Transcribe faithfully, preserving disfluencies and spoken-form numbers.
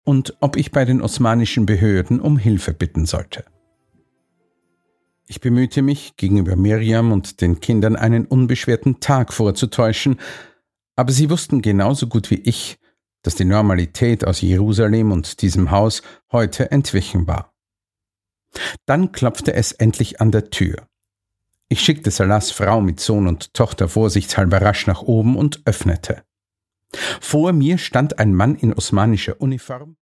und ob ich bei den osmanischen Behörden um Hilfe bitten sollte. Ich bemühte mich, gegenüber Miriam und den Kindern einen unbeschwerten Tag vorzutäuschen, aber sie wussten genauso gut wie ich, dass die Normalität aus Jerusalem und diesem Haus heute entwichen war. Dann klopfte es endlich an der Tür. Ich schickte Salahs Frau mit Sohn und Tochter vorsichtshalber rasch nach oben und öffnete. Vor mir stand ein Mann in osmanischer Uniform